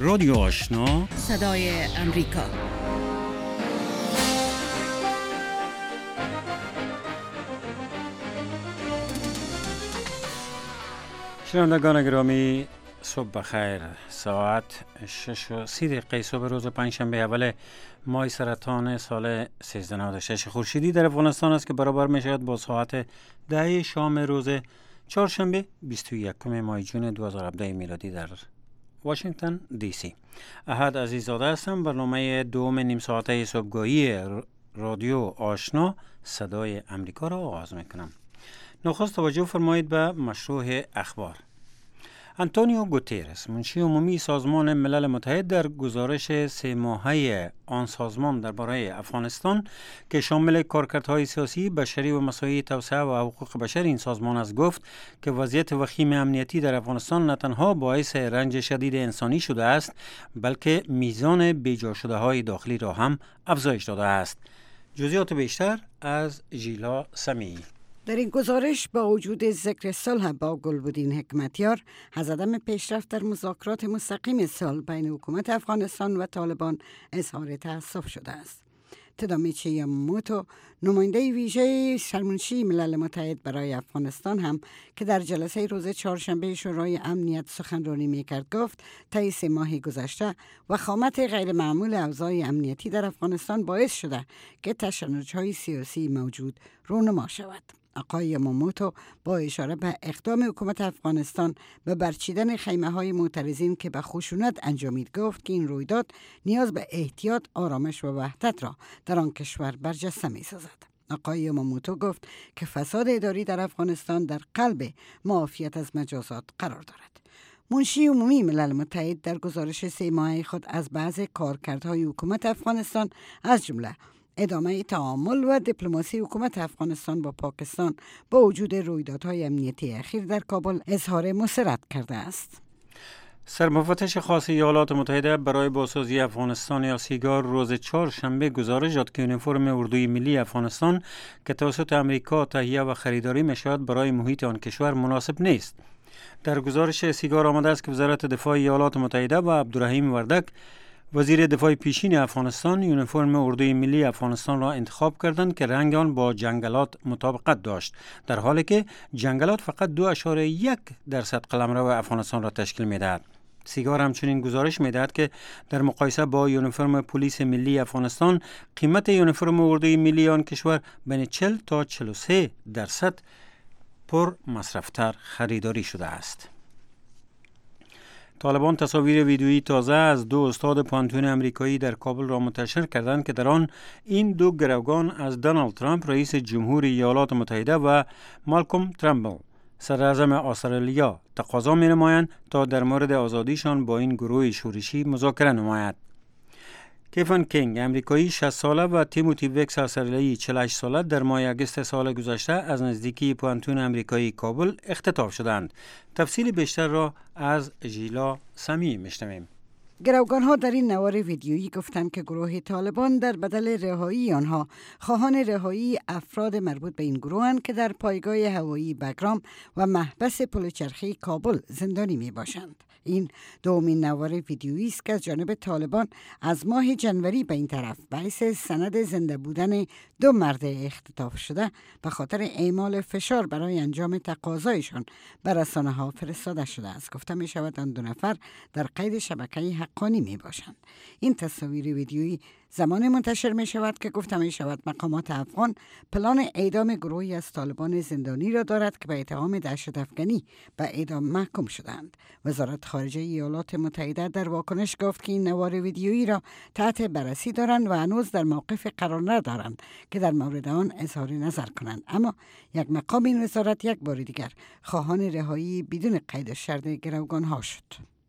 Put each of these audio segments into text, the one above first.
رادیو آشنا، صدای امریکا. شنوندگان گرامی، صبح بخیر. ساعت 6:30 صبح روز پنجشنبه اول ماه سرطان سال 1396 خورشیدی در افغانستان است که برابر می شود با ساعت 10 شام روز چهارشنبه 21 ماه جون 2017 میلادی در واشنگتن دی سی. احد عزیزاده هستم. برنامه دوم نیم ساعته صبحگاهی رادیو آشنا صدای امریکا را آغاز میکنم. نخست توجه فرمایید به مشروع اخبار. آنتونیو گوترس، منشی عمومی سازمان ملل متحد، در گزارش 3 ماهه آن سازمان درباره افغانستان که شامل کارکردهای سیاسی، بشری و مسائل توسعه و حقوق بشر این سازمان است، گفت که وضعیت وخیم امنیتی در افغانستان نه تنها باعث رنج شدید انسانی شده است، بلکه میزان بیجا شده های داخلی را هم افزایش داده است. جزئیات بیشتر از ژیلا سمیعی. در این گزارش با وجود ذکر صلح با گلبدین حکمتیار، از عدم پیشرفت در مذاکرات مستقیم صلح بین حکومت افغانستان و طالبان اظهار تأسف شده است. تدامیچی یاماموتو، نماینده ویژه سرمنشی ملل متحد برای افغانستان، هم که در جلسه روز چهارشنبه شورای امنیت سخنرانی میکرد، گفت طی 3 ماه گذشته وخامت غیر معمول اوضاع امنیتی در افغانستان باعث شده که تشنج‌های سیاسی موجود رونما شود. آقای یاماموتو با اشاره به اقدام حکومت افغانستان به برچیدن خیمه‌های معترضین که به خشونت انجامید، گفت که این رویداد نیاز به احتیاط، آرامش و وحدت را در آن کشور برجسته می‌سازد. آقای یاماموتو گفت که فساد اداری در افغانستان در قلب معافیت از مجازات قرار دارد. منشی عمومی ملل متحد در گزارش 3 ماهه خود از بعض کارکردهای حکومت افغانستان، از جمله ادامه تعامل و دیپلماسی حکومت افغانستان با پاکستان با وجود رویدادهای امنیتی اخیر در کابل، اظهار مسرت کرده است. سرمفتش خاص ایالات متحده برای بازسازی افغانستان یا سیگار روز چهارشنبه گزارش داد که یونیفرم اردوی ملی افغانستان که توسط امریکا تهیه و خریداری می‌شود برای محیط آن کشور مناسب نیست. در گزارش سیگار آمده است که وزارت دفاع ایالات متحده و عبدالرحیم وردک، وزیر دفاع پیشین افغانستان، یونیفرم اردوی ملی افغانستان را انتخاب کردند که رنگ آن با جنگلات مطابقت داشت، در حالی که جنگلات فقط 2.1% قلمرو افغانستان را تشکیل می‌دهد. سیگار همچنین گزارش می‌دهد که در مقایسه با یونیفرم پلیس ملی افغانستان، قیمت یونیفرم اردوی ملی آن کشور بین 40 تا 43% پر مصرفتر خریداری شده است. طالبان تصاویر ویدیویی تازه از 2 استاد پانتون امریکایی در کابل را منتشر کردند که در آن این 2 گروگان از دونالد ترامپ رئیس جمهور ایالات متحده و مالکوم ترامبل صدراعظم استرالیا تقاضا می‌نمایند تا در مورد آزادیشان با این گروه شورشی مذاکره نماید. کیفن کینگ امریکایی 60 ساله و تیموتی ویکس استرالیایی 48 ساله در ماه اگست سال گذشته از نزدیکی پانتون امریکایی کابل اختطاف شدند. تفصیل بیشتر را از ژیلا سمیعی میشنویم. گروگان‌ها در این نوار ویدیویی گفتند که گروه طالبان در بدل رهایی آنها خواهان رهایی افراد مربوط به این گروهند که در پایگاه هوایی بگرام و محبس پلچرخی کابل زندانی می باشند. این دومین نوار ویدیویی است که از جانب طالبان از ماه جنوری به این طرف باعث سند زنده بودن 2 مرد اختطاف شده به خاطر اعمال فشار برای انجام تقاضایشان به رسانه‌ها فرستاده شده است. گفته می شود آن 2 نفر در قید شبکه حقانی می باشند. این تصاویر ویدیویی زمان منتشر می شود که گفته می شود مقامات افغان پلان اعدام گروهی از طالبان زندانی را دارد که به اتهام دهشت افکنی به اعدام محکوم شدند. وزارت خارجه ایالات متحده در واکنش گفت که این نوار ویدیویی را تحت بررسی دارند و هنوز در موقف قرار ندارند که در مورد آن اظهار نظر کنند، اما یک مقام این وزارت یک بار دیگر خواهان رهایی بدون قید شرط گروگان‌ها شد.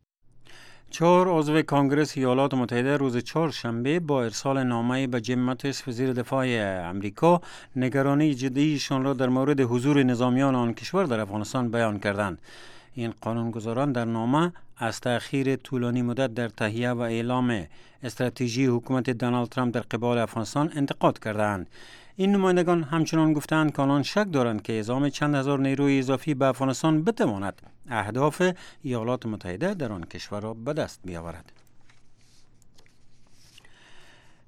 4 عضو کنگره ایالات متحده روز چهارشنبه با ارسال نامه‌ای به جیم ماتیس وزیر دفاع امریکا نگرانی جدیشان را در مورد حضور نظامیان آن کشور در افغانستان بیان کردند. این قانونگذاران در نامه از تأخیر طولانی مدت در تهیه و اعلام استراتژی حکومت دونالد ترامپ در قبال افغانستان انتقاد کردند. این نمایندگان همچنان گفتند که آنان شک دارند که اعزام چند هزار نیروی اضافی به افغانستان بتواند اهداف ایالات متحده در آن کشور را به دست بیاورد.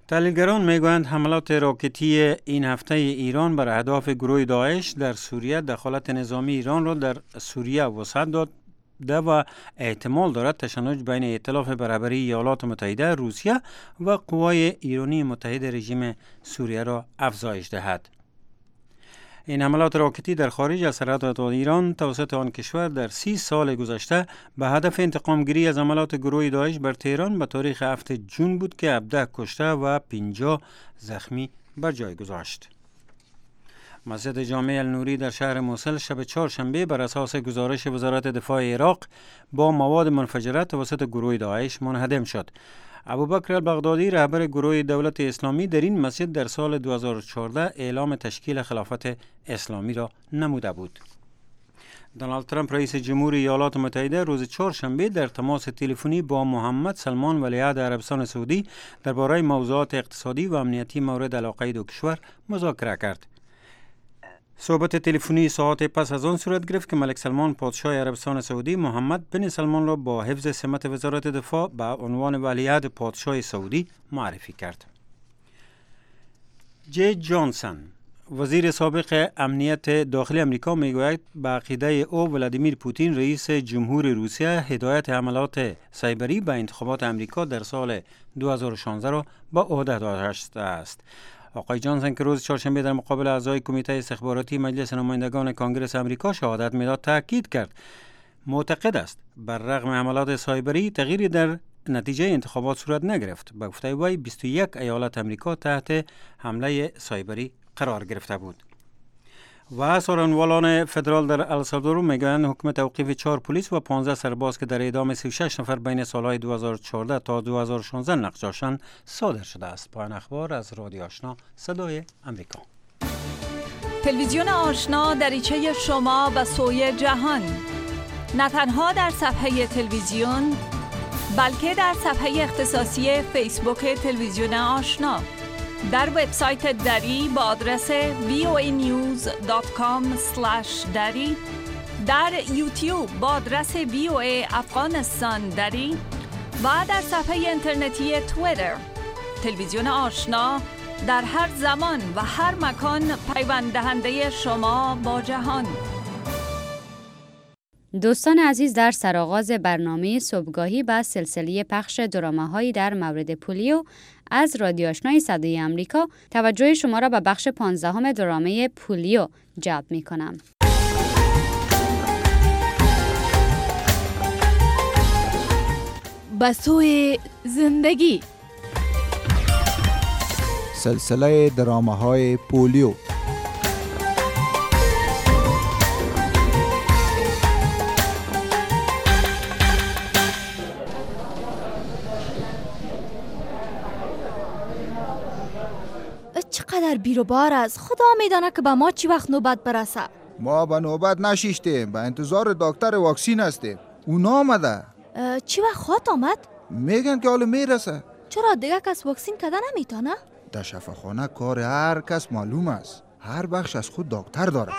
تحلیلگران میگویند حملات راکتی این هفته ایران بر اهداف گروه داعش در سوریه دخالت نظامی ایران را در سوریه وسعت داد و احتمال دارد تشنج بین ائتلاف برابری ایالات متحده، روسیه و قوای ایرانی متحد رژیم سوریه را افزایش دهد. این حملات راکتی در خارج از سرحدات ایران توسط آن کشور در 30 سال گذشته به هدف انتقام گیری از حملات گروه داعش بر تهران به تاریخ 7 جون بود که 17 کشته و 50 زخمی بر جای گذاشت. مسجد جامع النوری در شهر موصل شب چهارشنبه بر اساس گزارش وزارت دفاع عراق با مواد منفجره توسط گروه داعش منهدم شد. ابوبکر البغدادی رهبر گروه دولت اسلامی در این مسجد در سال 2014 اعلام تشکیل خلافت اسلامی را نموده بود. دونالد ترامپ رئیس جمهور ایالات متحده روز چهارشنبه در تماس تلفنی با محمد سلمان ولیعهد عربستان سعودی درباره موضوعات اقتصادی و امنیتی مورد علاقه دو کشور مذاکره کرد. صحبت تلفنی ساعت پس از آن صورت گرفت که ملک سلمان پادشاه عربستان سعودی محمد بن سلمان را با حفظ سمت وزارت دفاع به عنوان ولیعهد پادشاه سعودی معرفی کرد. جی جانسون وزیر سابق امنیت داخلی امریکا میگوید به عقیده او ولادیمیر پوتین رئیس جمهور روسیه هدایت حملات سایبری به انتخابات امریکا در سال 2016 را به عهده داشته است. آقای جانسون که روز چهارشنبه در مقابل اعضای کمیته استخباراتی مجلس نمایندگان کانگرس امریکا شهادت میداد تاکید کرد معتقد است بر رغم حملات سایبری تغییری در نتیجه انتخابات صورت نگرفت. به گفته وی 21 ایالت امریکا تحت حمله سایبری قرار گرفته بود. و سخنوران فدرال در السالوادور میگویند حکم توقیف 4 پلیس و 15 سرباز که در اعدام 36 نفر بین سالهای 2014 تا 2016 نقش داشتند صادر شده است. پایان اخبار از رادیو آشنا صدای امریکا. تلویزیون آشنا دریچه شما به سوی جهان، نه تنها در صفحه تلویزیون بلکه در صفحه اختصاصی فیسبوک تلویزیون آشنا، در وبسایت دری با آدرس voanews.com/dari، در یوتیوب با آدرس VOA افغانستان دری و در صفحه اینترنتی توییتر. تلویزیون آشنا در هر زمان و هر مکان پیوند دهنده شما با جهان. دوستان عزیز، در سرآغاز برنامه صبحگاهی با سلسله پخش دراماهایی در مورد پولیو از رادیو آشنای صدای امریکا توجه شما را به بخش 15 درامه پولیو جلب می کنم. به سوی زندگی، سلسله دراماهای پولیو. چقدر بیروبار است. خدا میدانه که به ما چی وقت نوبت برسه. ما به نوبت نشیشتیم، به انتظار دکتر واکسین هستیم. اونا آمده. چی وقت خواهد آمد؟ میگن که حالا میرسه. چرا دیگه کس واکسین کده نمیتونه؟ در شفاخانه کار هر کس معلوم است. هر بخش از خود دکتر داره.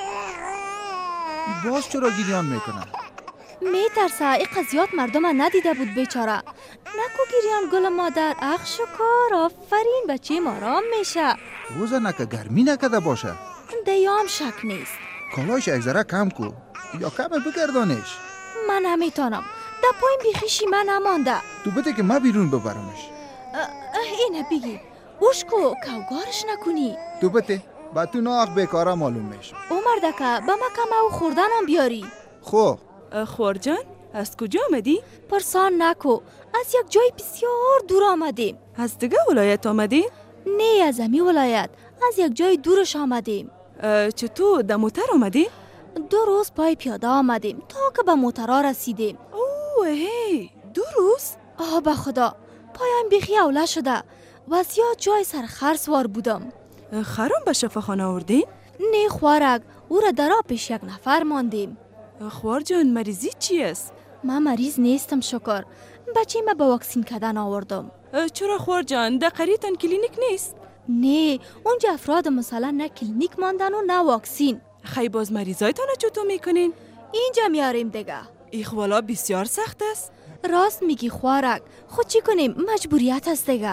باز چرا گریان میکنه؟ میترسه ای قضیات مردم ندیده بود بیچاره. نکو گریان گل مادر، اخ شکر، آفرین، بچه ما آرام میشه. روزه نکه گرمی نکده باشه. دیام شک نیست. کالایش یک ذره کم کو یا کم بگردانش. من نمیتونم، در پایم بیخیشی من نمانده. تو بده که ما بیرون ببرمش. اینه بگی بوشکو کوگارش نکنی. تو بده با تو ناخ بیکاره معلوم میشه. او مردکه به ما کم او خوردنم بیاری. خب خورجان از کجا آمدی؟ پرسان نکو، از یک جای بسیار دور آمدیم. از دیگه ولایت آمدی؟ نه، از امی ولایت، از یک جای دورش آمدیم. چطور در موتر آمدی؟ 2 روز پای پیاده آمدیم تا که به موترها رسیدیم. اوه هی 2 روز؟ به خدا پایم بیخی اوله شده و زیاد جای سرخر سوار بودم. خرم به شفاخانه آوردی؟ نه خوارک، او را در پیش یک نفر ماندیم. خوار جان مریضی چی است؟ من مریض نیستم شکر، بچه ما به واکسین کردن آوردم. چرا خوار جان در قریتان کلینیک نیست؟ نه، اونجا افراد مثلا نه کلینیک ماندن و نه واکسین. خیلی باز مریضایتان چطور میکنین؟ اینجا میاریم دیگه. ایخوالا بسیار سخت است. راست میگی خوارک، خود چی کنیم، مجبوریت است دیگه.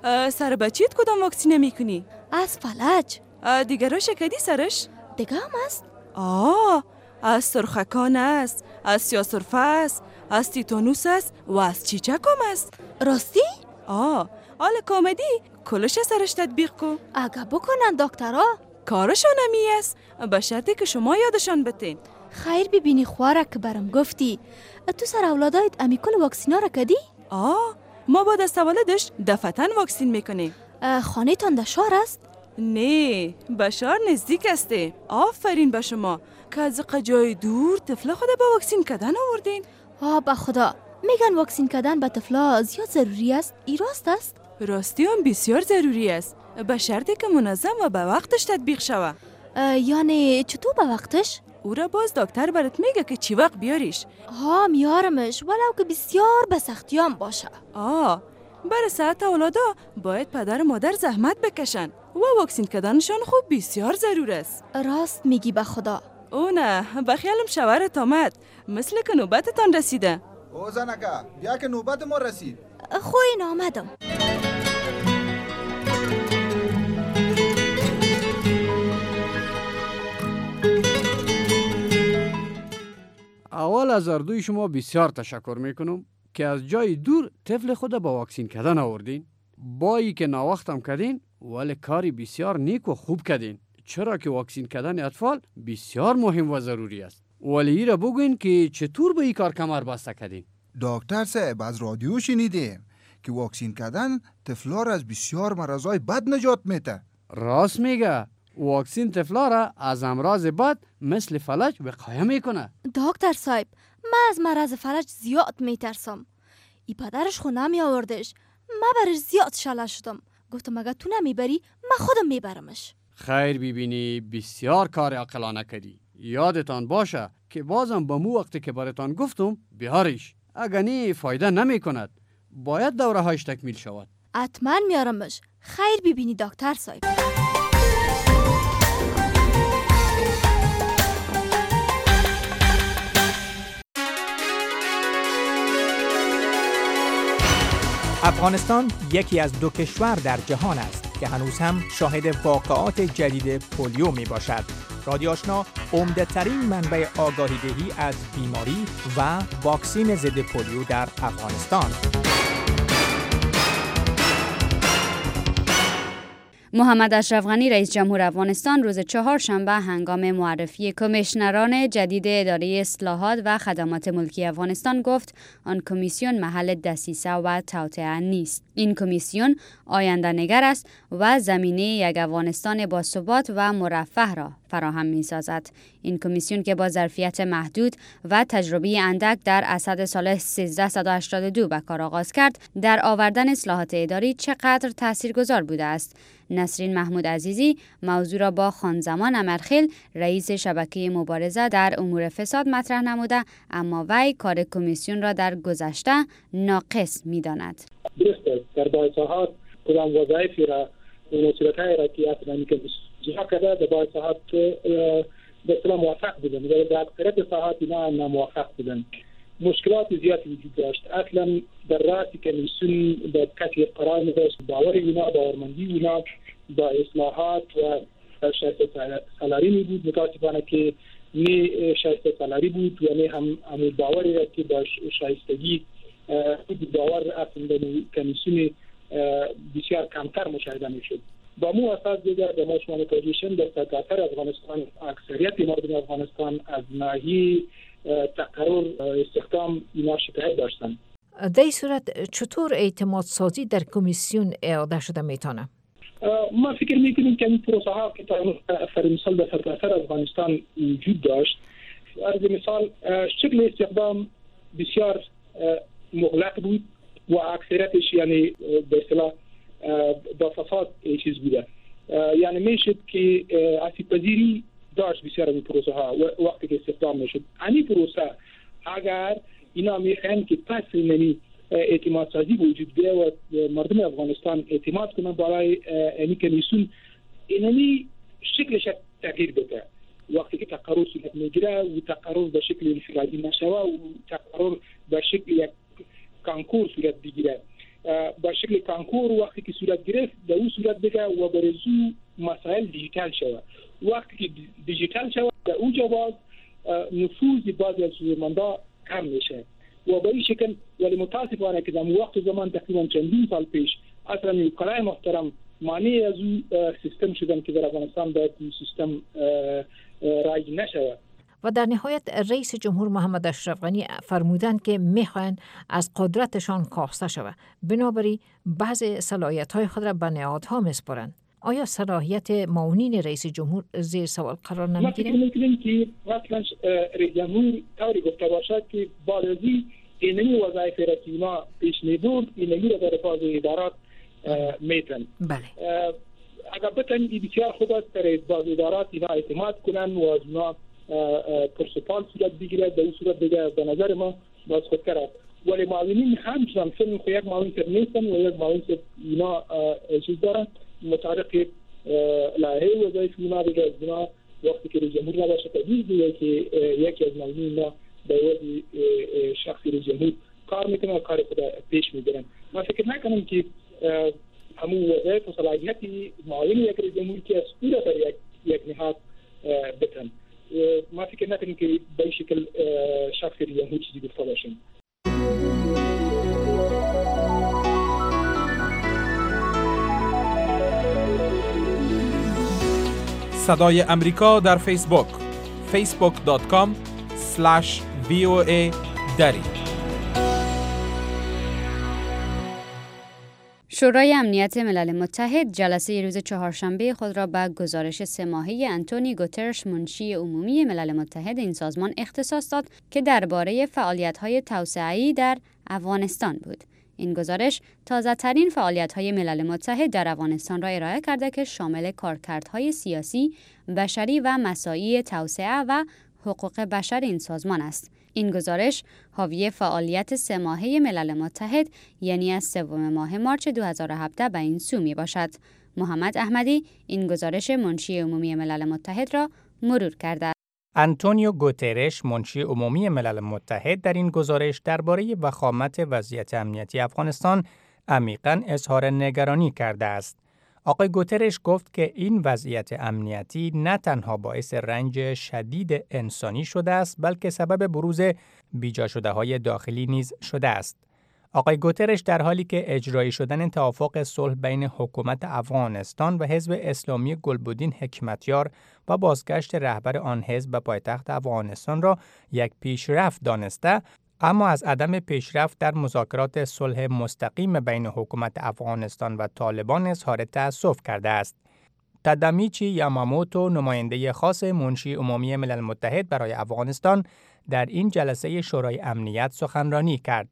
سر بچیت کدام واکسینه میکنی؟ از فلج. دیگرها شکدی سرش؟ دیگه هم است؟ از سرخکان است، از سیاسرفه است، از تیتانوس است و از چیچک هم است. راستی؟ حال کامدی کلش سرش تطبیق کو. اگه بکنن دکترها کارشان همی است، به شرطی که شما یادشان بتین. خیر ببینی خواره که برم گفتی تو سر اولادایت امیکل واکسینا را کدی؟ ما بعد از تولدش دفعتاً واکسین میکنیم. خانه تان در شهر است؟ نه، به شهر نزدیک استه. آفرین به شما که از جای دور طفل خود با واکسین کردن آوردین. به خدا میگن واکسین کردن به طفلا زیاد ضروری است. ای راست است؟ راستی هم بسیار ضروری است، به شرطی که منظم و به وقتش تطبیق شوه. یعنی چطور به وقتش؟ او را باز دکتر برات میگه که چی وقت بیاریش. میارمش، ولو که بسیار به سختیام باشه. برای صحت اولادا باید پدر و مادر زحمت بکشن و واکسین کردنشان خوب بسیار ضرور است. راست میگی به خدا. او نه، بخیالم شوهرت آمد، مثل که نوبتتان رسیده. او زنکه بیا که نوبت ما رسید. خوین آمدم. اول از اردوی شما بسیار تشکر میکنم که از جای دور طفل خود با واکسین کردن آوردین. بایی که ناوقتم کردین ولی کاری بسیار نیک و خوب کردین، چرا که واکسین کردن اطفال بسیار مهم و ضروری است. ولی ایره بگوین که چطور به این کار کمر بسته کردین؟ دکتر صاحب از رادیو شنیدیم که واکسین کردن طفلا را از بسیار مرضای بد نجات میده. راست میگه، واکسین طفلا را از امراض بد مثل فلج وقایه میکنه. دکتر صاحب، من از مرض فلج زیاد میترسم. ای پدرش خو نمی آوردش، من برش زیاد شله شدم. گفتم اگه تو نمیبری من خودم میبرمش. خیر ببینی، بسیار کار عاقلانه کردی. یادتان باشه که بازم به مو وقتی که براتان گفتم بیاریش، اگه نی فایده نمی کند. باید دوره هایش تکمیل شود. حتما میارمش. خیر ببینی دکتر صاحب. افغانستان یکی از 2 کشور در جهان است که هنوز هم شاهد واقعات جدید پولیو می باشد. رادیو آشنا عمده ترین منبع آگاهی دهی از بیماری و واکسین ضد پولیو در افغانستان. محمد اشرف غنی رئیس جمهور افغانستان روز چهارشنبه هنگام معرفی کمیشنران جدید اداره اصلاحات و خدمات ملکی افغانستان گفت آن کمیسیون محل دسیسه و توطئه نیست. این کمیسیون آینده نگر است و زمینه یک افغانستان باثبات و مرفه را فراهم می سازد. این کمیسیون که با ظرفیت محدود و تجربه اندک در اسد سال 1382 به کار آغاز کرد، در آوردن اصلاحات اداری چقدر تاثیرگذار بوده است. نسرین محمود عزیزی موضوع را با خانزمان امرخیل رئیس شبکه مبارزه در امور فساد مطرح نموده، اما وی کار کمیسیون را در گذشته ناقص می‌داند. درست است، در بااصلاحات کدام وظایفی را و مسئولیت‌هایی را که اصلا جهت کرده در بااصلاحات به اصطلاح موفق بودن، ولی در اکثریت ساحات اینا ناموفق بودن. مشکلات زیادی وجود داشت. اصلا در راسی کمیسیون به کسی قرار نداشت. باور اینا، باورمندی اینا با اصلاحات و شایسته سالاری می بود. متاسفانه که نه شایسته سالاری بود و نه هم باوری را که با شایستگی باور اصلا در کمیسیون بسیار کمتر مشاهده می شد. با مو اساس دیگر به ما شما متوجه شدیم در سرتاسر افغانستان اکثریت مردم افغانستان از ناحیه تقرر استخدام اینا شکایت داشتن. در این صورت چطور اعتماد سازی در کمیسیون اعاده شده میتونه؟ ما فکر میکنیم که این پروسه ها که تا مثال در سرتاسر افغانستان وجود داشت، از مثال شکل استخدام بسیار مغلق بود و اکثریتش یعنی به اصطلاح با فساد چیز بوده. یعنی میشد که آسیب پذیری داشت بسیار از این پروسه ها وقتی که استخدام میشد. این پروسه اگر اینا میخواین که پس نمی اعتماد سازی وجود بیه و مردم افغانستان اعتماد کنن بالای این کمیسیون، اینمی شکلش تغییر بده. وقتی که تقرر صورت میگیره و تقرر به شکل انفرادی نشوه و تقرر به شکل یک کانکور صورت بگیره، با شکل کانکور وقتی که صورت گرفت در اون صورت بگه و برزو مسائل دیجیتال شود. وقتی که دیجیتال شود در اونجا باز نفوذ بعضی از هنرمندا کم میشه و به این شکل ولی متاسفانه که در وقت زمان تقریبا چندین سال پیش اصلا کلای محترم مانع از اون سیستم شدن که در افغانستان باید این سیستم رایج نشود. و در نهایت رئیس جمهور محمد اشرف غنی فرمودند که میخواهند از قدرتشان کاسته شود. بنابراین بعض صلاحیت‌های خود را به نهادها میسپارند. آیا صلاحیت معاونین رئیس جمهور زیر سوال قرار نمیگیره؟ ما فکر میکنیم که مثلا رئیس جمهور طوری گفته باشد که بعد از اینمی وظایف را که ما پیش میبرد اینمی را در باز ادارات میتن. بله. اگر بتن بسیار خوب است در باز ادارات اینا اعتماد کنن و از اونا پرسپال صورت بگیره در این صورت بگه به نظر ما باز خودکر است. ولی معاونین همچنان فیلم خو یک معاون سر نیستن و یک معاون سر اینا چیز دارن مطابق لایحه وظایف اونا دیگه از اونا وقتی که رئیس جمهور نباشه تجویز دیگه که یکی از معاونین اینا به وضع شخصی رئیس جمهور کار میکنه و کار خود پیش میبرن. من فکر نکنم که همون وظایف و صلاحیتی معاون یک رئیس جمهور که از او را در یک نهاد بتن. ما فکر نکنیم که به این شکل شخصی رئیس جمهور چیزی گفته باشیم. صدای امریکا در فیسبوک facebook.com/VOA دری. شورای امنیت ملل متحد جلسه روز چهارشنبه خود را به گزارش 3 ماهه آنتونی گوترش منشی عمومی ملل متحد این سازمان اختصاص داد که درباره فعالیت‌های توسعه‌ای در افغانستان بود. این گزارش تازه‌ترین فعالیت‌های ملل متحد در افغانستان را ارائه کرده که شامل کارکردهای سیاسی، بشری و مساعی توسعه و حقوق بشر این سازمان است. این گزارش حاوی فعالیت 3 ماهه ملل متحد یعنی از 3 ماه مارچ 2017 به این سو می باشد. محمد احمدی این گزارش منشی عمومی ملل متحد را مرور کرده است. آنتونیو گوترش منشی عمومی ملل متحد در این گزارش درباره وخامت وضعیت امنیتی افغانستان عمیقاً اظهار نگرانی کرده است. آقای گوترش گفت که این وضعیت امنیتی نه تنها باعث رنج شدید انسانی شده است بلکه سبب بروز بیجا شده‌های داخلی نیز شده است. آقای گوترش در حالی که اجرایی شدن توافق صلح بین حکومت افغانستان و حزب اسلامی گلبدین حکمتیار و بازگشت رهبر آن حزب به پایتخت افغانستان را یک پیشرفت دانسته، اما از عدم پیشرفت در مذاکرات صلح مستقیم بین حکومت افغانستان و طالبان اظهار تأسف کرده است. تادامیچی یاماموتو نماینده خاص منشی عمومی ملل متحد برای افغانستان در این جلسه شورای امنیت سخنرانی کرد.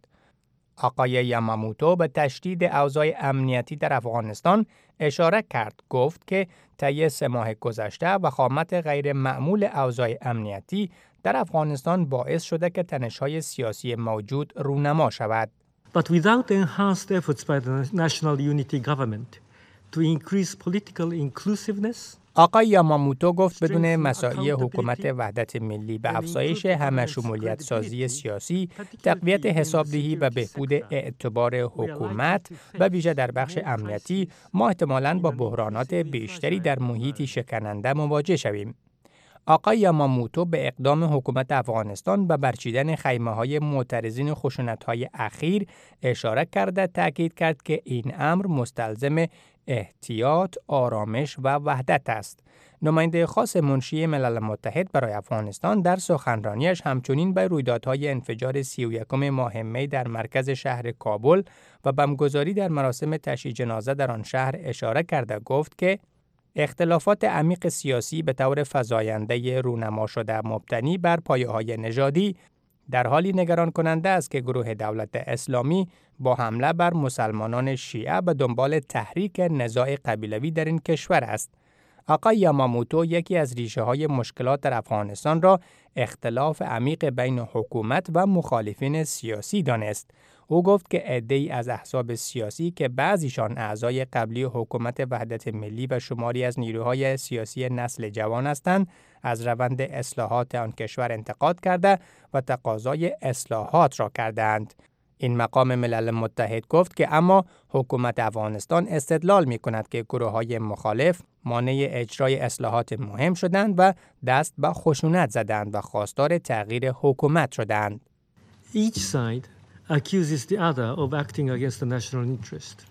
آقای یاماموتو به تشدید اوضاع امنیتی در افغانستان اشاره کرد. گفت که طی 3 ماه گذشته وخامت غیر معمول اوضاع امنیتی در افغانستان باعث شده که تنش‌های سیاسی موجود رونما شود. But without enhanced efforts by the national unity government to increase political inclusiveness, آقای یاماموتو گفت بدون مساعی حکومت وحدت ملی به افزایش همه شمولیت سازی سیاسی، تقویت حسابدهی و بهبود اعتبار حکومت و ویژه در بخش امنیتی، ما احتمالاً با بحرانات بیشتری در محیطی شکننده مواجه شویم. آقای یاماموتو به اقدام حکومت افغانستان به برچیدن خیمه‌های معترضین خشونت‌های اخیر اشاره کرده تاکید کرد که این امر مستلزم احتیاط، آرامش و وحدت است. نماینده خاص منشی ملل متحد برای افغانستان در سخنرانیش همچنین به رویدادهای انفجار 31 ماه می در مرکز شهر کابل و بمبگذاری در مراسم تشییع جنازه در آن شهر اشاره کرده گفت که اختلافات عمیق سیاسی به طور فزاینده رونما شده مبتنی بر پایه‌های نژادی در حالی نگران کننده است که گروه دولت اسلامی با حمله بر مسلمانان شیعه به دنبال تحریک نزاع قبیلوی در این کشور است. آقای یاماموتو یکی از ریشه‌های مشکلات در افغانستان را اختلاف عمیق بین حکومت و مخالفین سیاسی دانست. او گفت که عده‌ای از احزاب سیاسی که بعضیشان اعضای قبلی حکومت وحدت ملی و شماری از نیروهای سیاسی نسل جوان هستند، از روند اصلاحات آن کشور انتقاد کرده و تقاضای اصلاحات را کردند. این مقام ملل متحد گفت که اما حکومت افغانستان استدلال می کند که گروه‌های مخالف مانع اجرای اصلاحات مهم شدند و دست به خشونت زدند و خواستار تغییر حکومت شدند. Each side accuses the other of acting against the national interest.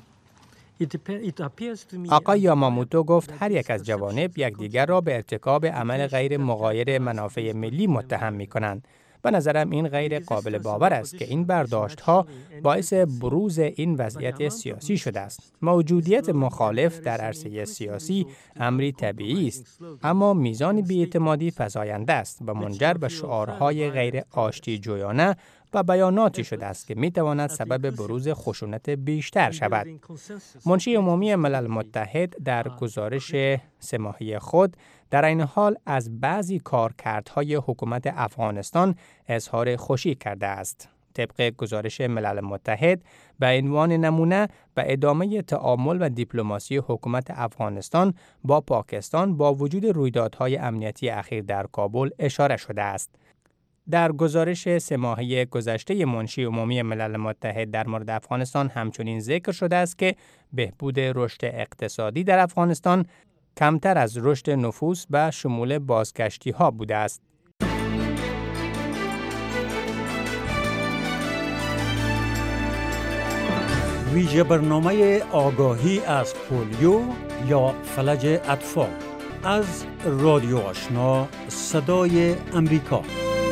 آقای یاماموتو گفت هر یک از جوانب یکدیگر را به ارتکاب عمل غیر مغایر منافع ملی متهم می کنند. به نظرم این غیر قابل باور است که این برداشت‌ها باعث بروز این وضعیت سیاسی شده است. موجودیت مخالف در عرصه سیاسی امری طبیعی است، اما میزان بی‌اعتمادی فزاینده است و منجر به شعارهای غیر آشتی جویانه و بیاناتی شده است که میتواند سبب بروز خشونت بیشتر شود. منشی عمومی ملل متحد در گزارش 3 ماهه خود در این حال از بعضی کارکردهای حکومت افغانستان اظهار خوشی کرده است. طبق گزارش ملل متحد به عنوان نمونه به ادامه تعامل و دیپلماسی حکومت افغانستان با پاکستان با وجود رویدادهای امنیتی اخیر در کابل اشاره شده است. در گزارش 3 ماهه گذشته منشی عمومی ملل متحد در مورد افغانستان همچنین ذکر شده است که بهبود رشد اقتصادی در افغانستان کمتر از رشد نفوس به شمول بازگشتی ها بوده است. ویژه برنامه آگاهی از پولیو یا فلج اطفال از رادیو آشنا صدای امریکا.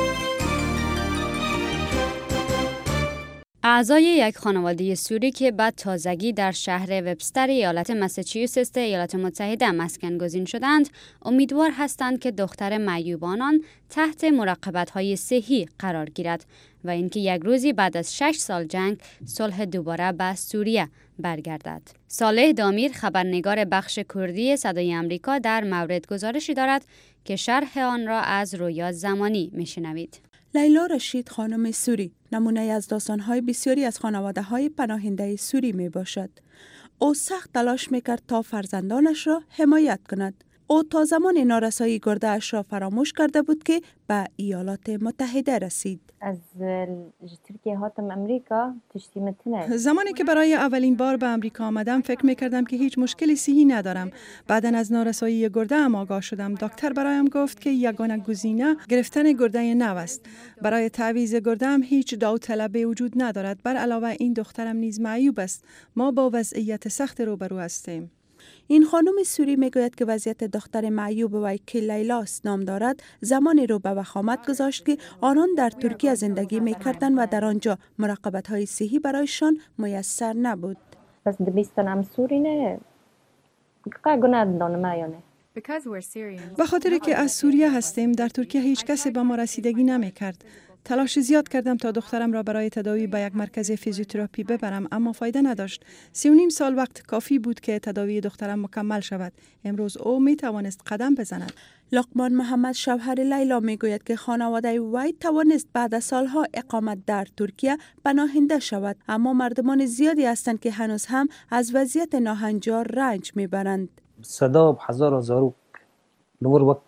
اعضای یک خانواده سوری که بعد تازگی در شهر وبستر ایالت ماساچوست ایالات متحده مسکن گزین شدند، امیدوار هستند که دختر معیوب آنان تحت مراقبت‌های صحی قرار گیرد و اینکه یک روزی بعد از 6 سال جنگ صلح دوباره به سوریه برگردد. صالح دامیر خبرنگار بخش کردی صدای امریکا در مورد گزارشی دارد که شرح آن را از رویا زمانی میشنوید. لیلا رشید خانم سوری نمونه از داستان‌های بسیاری از خانواده‌های پناهنده سوری می باشد. او سخت تلاش می‌کرد تا فرزندانش را حمایت کند. او تا زمان نارسایی گرده‌اش را فراموش کرده بود که به ایالات متحده رسید. از ترکیه هاتم امریکا زمانی که برای اولین بار به امریکا آمدم فکر میکردم که هیچ مشکلی صحی ندارم. بعداً از نارسایی گرده ام آگاه شدم. دکتر برایم گفت که یگانه گزینه گرفتن گرده نو است. برای تعویض گرده ام هیچ داوطلبی وجود ندارد. بر علاوه این دخترم نیز معیوب است. ما با وضعیت سخت روبرو هستیم. این خانم سوری میگوید که وضعیت دختر معیوب وی که لیلاس نام دارد زمانی رو به وخامت گذاشت که آنان در ترکیه زندگی میکردند و در آنجا مراقبت‌های صحی برایشان میسر نبود. بس دبیستانم سوری نه گناه دانم به خاطر که از سوریه هستیم در ترکیه هیچ کسی به ما رسیدگی نمیکرد. تلاش زیاد کردم تا دخترم را برای تداوی به یک مرکز فیزیوتراپی ببرم اما فایده نداشت. 3.5 سال وقت کافی بود که تداوی دخترم مکمل شود. امروز او می توانست قدم بزند. لقمان محمد شوهر لیلا می گوید که خانواده وی توانست بعد از سالها اقامت در ترکیه پناهنده شود اما مردمان زیادی هستند که هنوز هم از وضعیت ناهنجار رنج می برند. صدا هزار نور وقت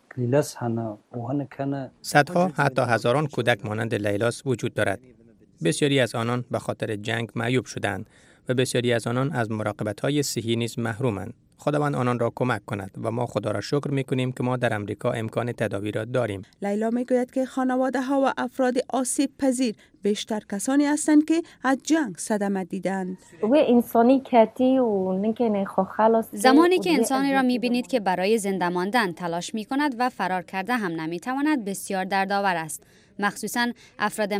صدها حتی هزاران کودک مانند لیلاس وجود دارد. بسیاری از آنان به خاطر جنگ معیوب شدند و بسیاری از آنان از مراقبت‌های صحی نیز محرومند. خداوند آنان را کمک کند و ما خدا را شکر می‌کنیم که ما در امریکا امکان تداوی را داریم. لیلا می‌گوید که خانواده‌ها و افراد آسیب پذیر بیشتر کسانی هستند که از جنگ صدمه دیدند. زمانی که انسانی را می‌بینید که برای زنده ماندن تلاش می‌کند و فرار کرده هم نمی‌تواند بسیار دردآور است. مخصوصاً افراد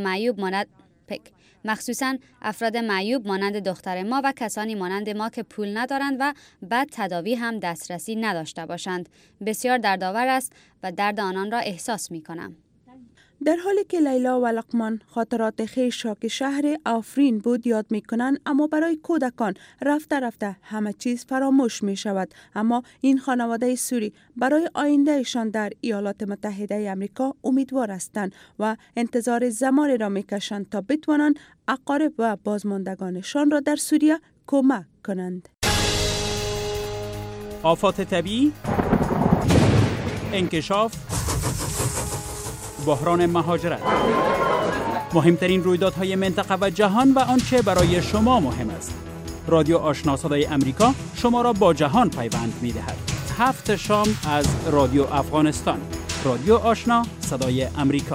معیوب مانند دختر ما و کسانی مانند ما که پول ندارند و بعد تداوی هم دسترسی نداشته باشند. بسیار دردآور است و درد آنان را احساس می کنم. در حالی که لیلا و لقمان خاطرات خویش را که شهر آفرین بود یاد می کنند اما برای کودکان رفته رفته همه چیز فراموش می شود. اما این خانواده سوری برای آیندهشان در ایالات متحده آمریکا امیدوار هستند و انتظار زمانی را می کشند تا بتوانند اقارب و بازماندگانشان را در سوریه کمک کنند. آفات طبیعی، انکشاف، بحران مهاجرت. مهمترین رویدادهای منطقه و جهان و آنچه برای شما مهم است. رادیو آشنا صدای امریکا شما را با جهان پیوند می‌دهد. 7 شام از رادیو افغانستان. رادیو آشنا صدای امریکا.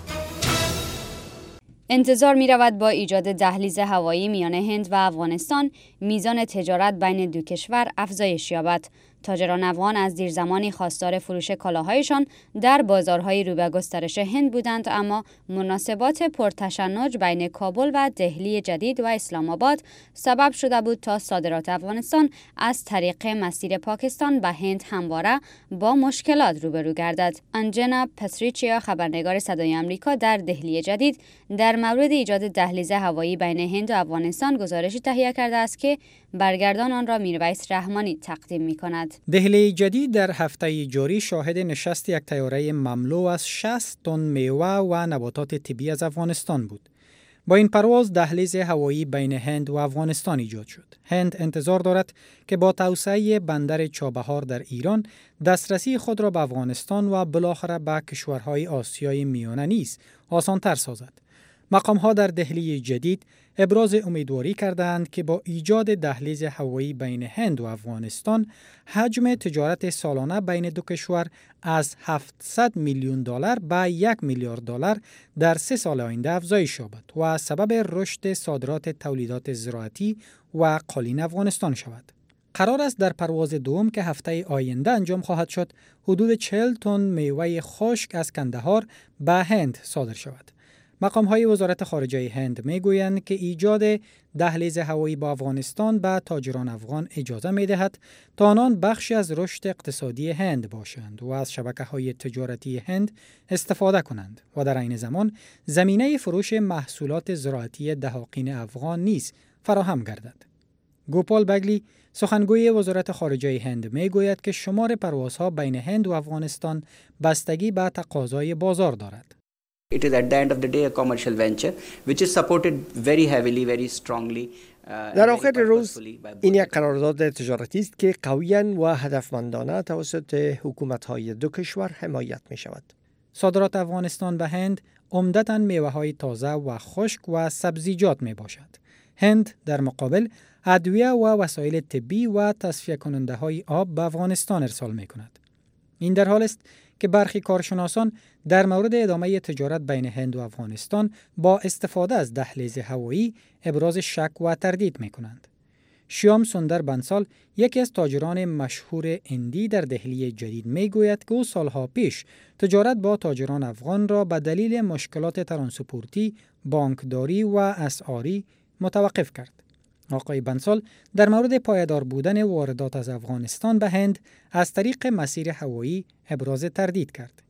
انتظار می رود با ایجاد دهلیز هوایی میان هند و افغانستان میزان تجارت بین دو کشور افزایش یابد. تاجران افغان از دیر زمانی خواستار فروش کالاهایشان در بازارهای رو به گسترش هند بودند، اما مناسبات پرتشنج بین کابل و دهلی جدید و اسلام آباد سبب شده بود تا صادرات افغانستان از طریق مسیر پاکستان به هند همواره با مشکلات روبرو گردد. انجنا پتریچیا، خبرنگار صدای آمریکا در دهلی جدید، در مورد ایجاد دهلیز هوایی بین هند و افغانستان گزارشی تهیه کرده است که برگردان آن را میرویس رحمانی تقدیم می‌کند. دهلی جدید در هفته جاری شاهد نشست یک طیاره مملو از 60 تن میوه و نباتات طبیعی از افغانستان بود. با این پرواز دهلیز هوایی بین هند و افغانستان ایجاد شد. هند انتظار دارد که با توسعه بندر چابهار در ایران دسترسی خود را به افغانستان و بالاخره به کشورهای آسیای میانه نیز آسان‌تر سازد. مقام‌ها در دهلی جدید ابراز امیدواری کردند که با ایجاد دهلیز هوایی بین هند و افغانستان حجم تجارت سالانه بین دو کشور از 700 میلیون دلار به 1 میلیارد دلار در 3 سال آینده افزایش یابد و سبب رشد صادرات تولیدات زراعتی و قالین افغانستان شود. قرار است در پرواز دوم که هفته آینده انجام خواهد شد حدود 40 تن میوه خشک از کندهار به هند صادر شود. مقام‌های وزارت خارجه هند می‌گویند که ایجاد دهلیز هوایی با افغانستان به تاجران افغان اجازه می‌دهد تا آنان بخشی از رشد اقتصادی هند باشند و از شبکه‌های تجارتی هند استفاده کنند و در عین زمان زمینه فروش محصولات زراعتی دهاقین افغان نیز فراهم گردد. گوپال بگلی، سخنگوی وزارت خارجه هند می‌گوید که شمار پروازها بین هند و افغانستان بستگی به تقاضای بازار دارد. It is at the end of the day a commercial venture which is supported very heavily, very strongly. در آخر روز این یک قرارداد تجارتی است که قویاً و هدفمندانه توسط حکومت‌های دو کشور حمایت می‌شود. صادرات افغانستان به هند عمدتاً میوه‌های تازه و خشک و سبزیجات میباشد. هند در مقابل ادویه و وسایل طبی و تصفیه کننده‌های آب به افغانستان ارسال می‌کند. این در حال است که برخی کارشناسان در مورد ادامه تجارت بین هند و افغانستان با استفاده از دهلیز هوایی ابراز شک و تردید می‌کنند. شیام سوندر بنسال، یکی از تاجران مشهور هندی در دهلی جدید میگوید که او سالها پیش تجارت با تاجران افغان را به دلیل مشکلات ترانسپورتی، بانکداری و اسعاری متوقف کرد. آقای بنسال در مورد پایدار بودن واردات از افغانستان به هند از طریق مسیر هوایی ابراز تردید کرد.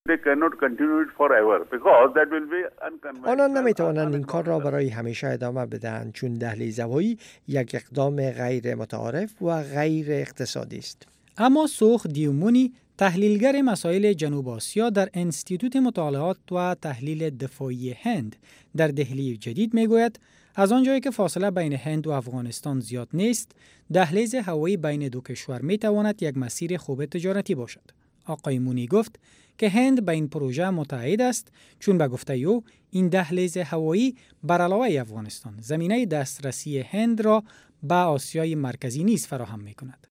آنان نمیتوانند این کار را برای همیشه ادامه بدهند چون دهلیز هوایی یک اقدام غیر متعارف و غیر اقتصادی است. اما سوخ دیومونی، تحلیلگر مسائل جنوب آسیا در انستیتوت مطالعات و تحلیل دفاعی هند در دهلی جدید میگوید از آنجایی که فاصله بین هند و افغانستان زیاد نیست، دهلیز هوایی بین دو کشور میتواند یک مسیر خوب تجارتی باشد. آقای مونی گفت که هند به این پروژه متعهد است چون به گفته او این دهلیز هوایی بر علاوه افغانستان زمینه دسترسی هند را به آسیای مرکزی نیز فراهم میکند.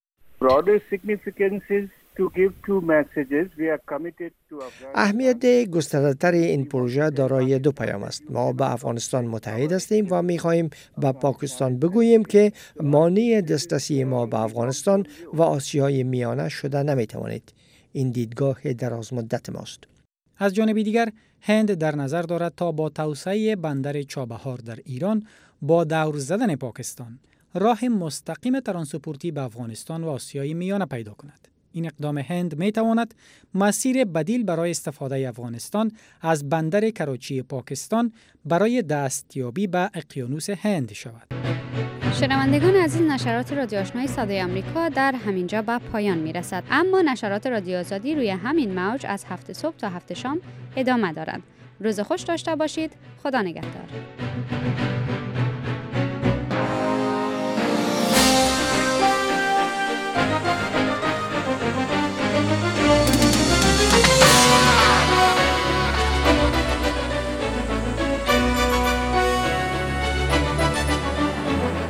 اهمیت گسترده‌تر این پروژه دارای دو پیام است. ما به افغانستان متحد هستیم و می‌خواهیم به پاکستان بگوییم که مانع دسترسی ما به افغانستان و آسیای میانه شده نمی‌توانید. این دیدگاه دراز مدت ماست. از جانب دیگر هند در نظر دارد تا با توسعه بندر چابهار در ایران با دور زدن پاکستان راه مستقیم ترانسپورتی به افغانستان و آسیای میانه پیدا کند. این اقدام هند می تواند مسیر بدیل برای استفاده افغانستان از بندر کراچی پاکستان برای دستیابی به اقیانوس هند شود. شنوندگان عزیز، نشرات رادیو آشنای صدای آمریکا در همینجا به پایان می رسد، اما نشرات رادیو آزادی روی همین موج از 7 صبح تا 7 شام ادامه دارد. روز خوش داشته باشید. خدا نگهدار.